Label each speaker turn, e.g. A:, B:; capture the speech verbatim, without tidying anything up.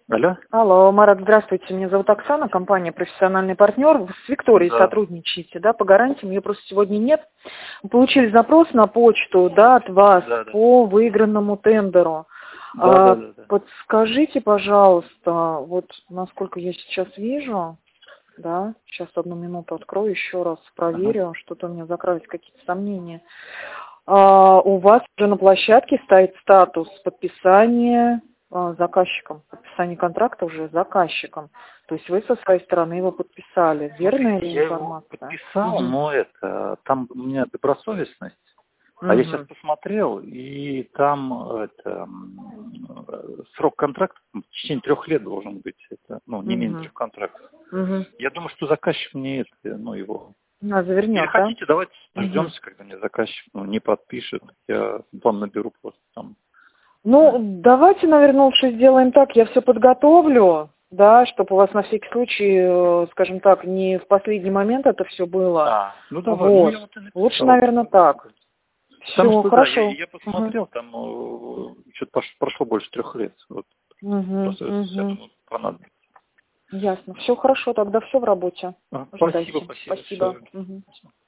A: Алло?
B: Алло, Марат, здравствуйте. Меня зовут Оксана, компания «Профессиональный партнер». Вы с Викторией
A: Да.
B: сотрудничаете, да, по гарантиям. Ее просто сегодня нет. Мы получили запрос на почту, да, от вас
A: Да, да.
B: по выигранному тендеру.
A: Да,
B: А,
A: да, да, да.
B: подскажите, пожалуйста, вот насколько я сейчас вижу, да, сейчас одну минуту открою, еще раз
A: Ага.
B: проверю, что-то у меня закрылись какие-то сомнения. А, у вас уже на площадке стоит статус подписания а, заказчиком, подписание контракта уже заказчиком. То есть вы со своей стороны его подписали. Верная
A: Смотрите,
B: ли
A: я его
B: информация?
A: подписал,
B: Угу.
A: но это, там у меня добросовестность. А я сейчас
B: Угу.
A: посмотрел, и там это, м, э, срок контракта в течение трех лет должен быть. Это, ну, не менее
B: Угу.
A: трех контрактов.
B: Угу.
A: Я думаю, что заказчик мне это, ну, его...
B: А,
A: Или
B: завернет, да?
A: хотите, давайте
B: Угу.
A: дождемся, когда мне заказчик ну, не подпишет. Я вам наберу просто там.
B: Ну, давайте, наверное, лучше сделаем так. Я все подготовлю, да, чтобы у вас на всякий случай, э, скажем так, не в последний момент это все было.
A: А, ну давай, ну
B: Вот.
A: я вот и
B: Лучше,
A: написал.
B: наверное, так.
A: Потому
B: Все,
A: что, да, я,
B: хорошо.
A: я
B: Угу.
A: посмотрел, там что-то прошло больше трех лет. Вот,
B: Угу.
A: просто, я
B: Угу.
A: думаю, понадобится.
B: Ясно. Все хорошо, тогда все в работе.
A: А, спасибо,
B: Ожидайте.
A: спасибо.
B: Спасибо.
A: Всё.
B: Мгм.